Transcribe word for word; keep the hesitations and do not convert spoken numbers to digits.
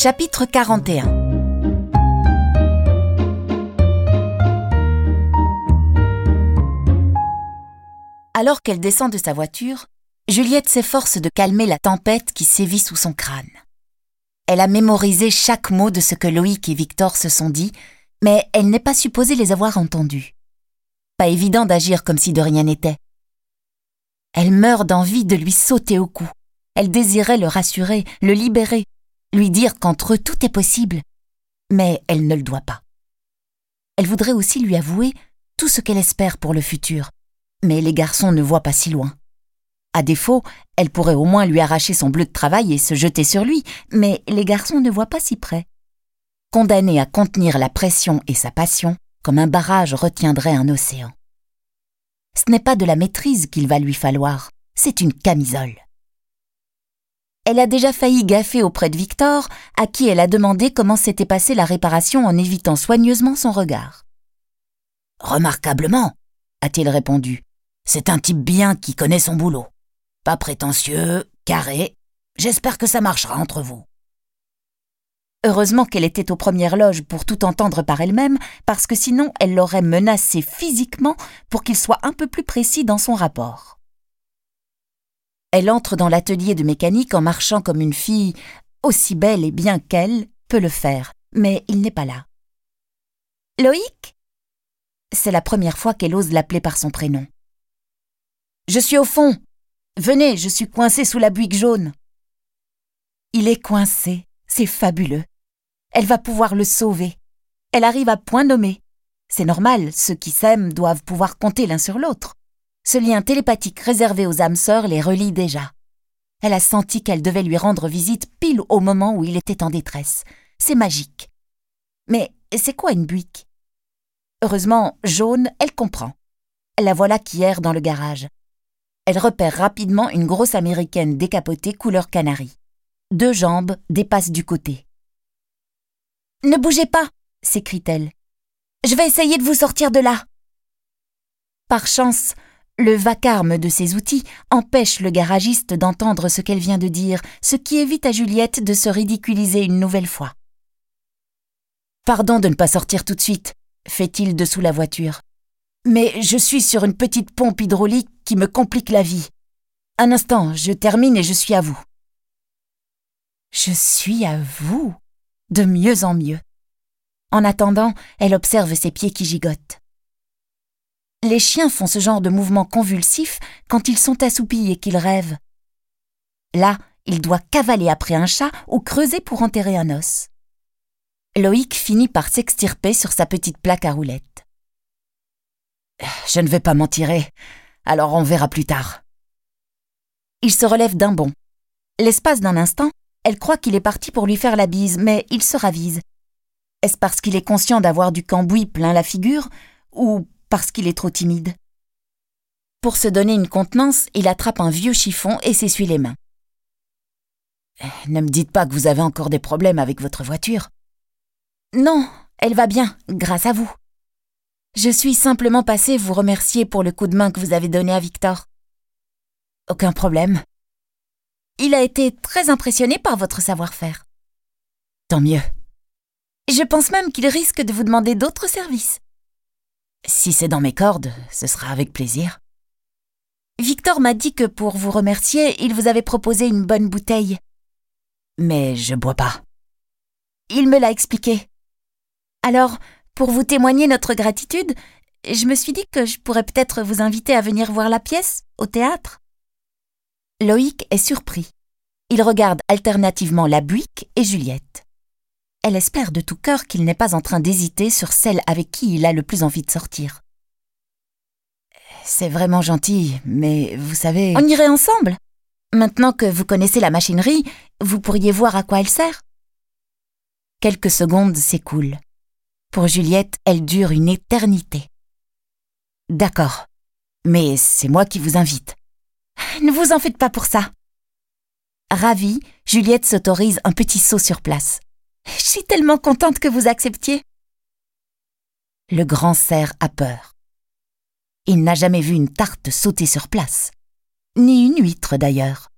Chapitre quarante et un. Alors qu'elle descend de sa voiture, Juliette s'efforce de calmer la tempête qui sévit sous son crâne. Elle a mémorisé chaque mot de ce que Loïc et Victor se sont dit, mais elle n'est pas supposée les avoir entendus. Pas évident d'agir comme si de rien n'était. Elle meurt d'envie de lui sauter au cou. Elle désirait le rassurer, le libérer, lui dire qu'entre eux tout est possible, mais elle ne le doit pas. Elle voudrait aussi lui avouer tout ce qu'elle espère pour le futur, mais les garçons ne voient pas si loin. À défaut, elle pourrait au moins lui arracher son bleu de travail et se jeter sur lui, mais les garçons ne voient pas si près. Condamnée à contenir la pression et sa passion, comme un barrage retiendrait un océan. Ce n'est pas de la maîtrise qu'il va lui falloir, c'est une camisole. Elle a déjà failli gaffer auprès de Victor, à qui elle a demandé comment s'était passée la réparation en évitant soigneusement son regard. « Remarquablement, » a-t-il répondu. « C'est un type bien qui connaît son boulot. Pas prétentieux, carré. J'espère que ça marchera entre vous. » Heureusement qu'elle était aux premières loges pour tout entendre par elle-même, parce que sinon elle l'aurait menacé physiquement pour qu'il soit un peu plus précis dans son rapport. Elle entre dans l'atelier de mécanique en marchant comme une fille, aussi belle et bien qu'elle peut le faire, mais il n'est pas là. « Loïc ?» C'est la première fois qu'elle ose l'appeler par son prénom. « Je suis au fond. Venez, je suis coincée sous la buique jaune. » Il est coincé, c'est fabuleux. Elle va pouvoir le sauver. Elle arrive à point nommé. C'est normal, ceux qui s'aiment doivent pouvoir compter l'un sur l'autre. Ce lien télépathique réservé aux âmes sœurs les relie déjà. Elle a senti qu'elle devait lui rendre visite pile au moment où il était en détresse. C'est magique. Mais c'est quoi une buique ? Heureusement, jaune, elle comprend. La voilà qui erre dans le garage. Elle repère rapidement une grosse américaine décapotée couleur canari. Deux jambes dépassent du côté. « Ne bougez pas !» s'écrie-t-elle. « Je vais essayer de vous sortir de là !» Par chance, le vacarme de ses outils empêche le garagiste d'entendre ce qu'elle vient de dire, ce qui évite à Juliette de se ridiculiser une nouvelle fois. « Pardon de ne pas sortir tout de suite », fait-il dessous la voiture. « Mais je suis sur une petite pompe hydraulique qui me complique la vie. Un instant, je termine et je suis à vous. » Je suis à vous, de mieux en mieux. En attendant, elle observe ses pieds qui gigotent. Les chiens font ce genre de mouvement convulsif quand ils sont assoupis et qu'ils rêvent. Là, il doit cavaler après un chat ou creuser pour enterrer un os. Loïc finit par s'extirper sur sa petite plaque à roulettes. « Je ne vais pas m'en tirer, alors on verra plus tard. » Il se relève d'un bond. L'espace d'un instant, elle croit qu'il est parti pour lui faire la bise, mais il se ravise. Est-ce parce qu'il est conscient d'avoir du cambouis plein la figure ou parce qu'il est trop timide? Pour se donner une contenance, il attrape un vieux chiffon et s'essuie les mains. « Ne me dites pas que vous avez encore des problèmes avec votre voiture. »« Non, elle va bien, grâce à vous. Je suis simplement passée vous remercier pour le coup de main que vous avez donné à Victor. »« Aucun problème. Il a été très impressionné par votre savoir-faire. »« Tant mieux. Je pense même qu'il risque de vous demander d'autres services. »« Si c'est dans mes cordes, ce sera avec plaisir. »« Victor m'a dit que pour vous remercier, il vous avait proposé une bonne bouteille. »« Mais je bois pas. »« Il me l'a expliqué. Alors, pour vous témoigner notre gratitude, je me suis dit que je pourrais peut-être vous inviter à venir voir la pièce, au théâtre. » Loïc est surpris. Il regarde alternativement la buique et Juliette. Elle espère de tout cœur qu'il n'est pas en train d'hésiter sur celle avec qui il a le plus envie de sortir. « C'est vraiment gentil, mais vous savez... »« On irait ensemble. Maintenant que vous connaissez la machinerie, vous pourriez voir à quoi elle sert. » Quelques secondes s'écoulent. Pour Juliette, elle dure une éternité. « D'accord, mais c'est moi qui vous invite. » « Ne vous en faites pas pour ça. » Ravie, Juliette s'autorise un petit saut sur place. « Je suis tellement contente que vous acceptiez. » Le grand cerf a peur. Il n'a jamais vu une tarte sauter sur place. Ni une huître d'ailleurs.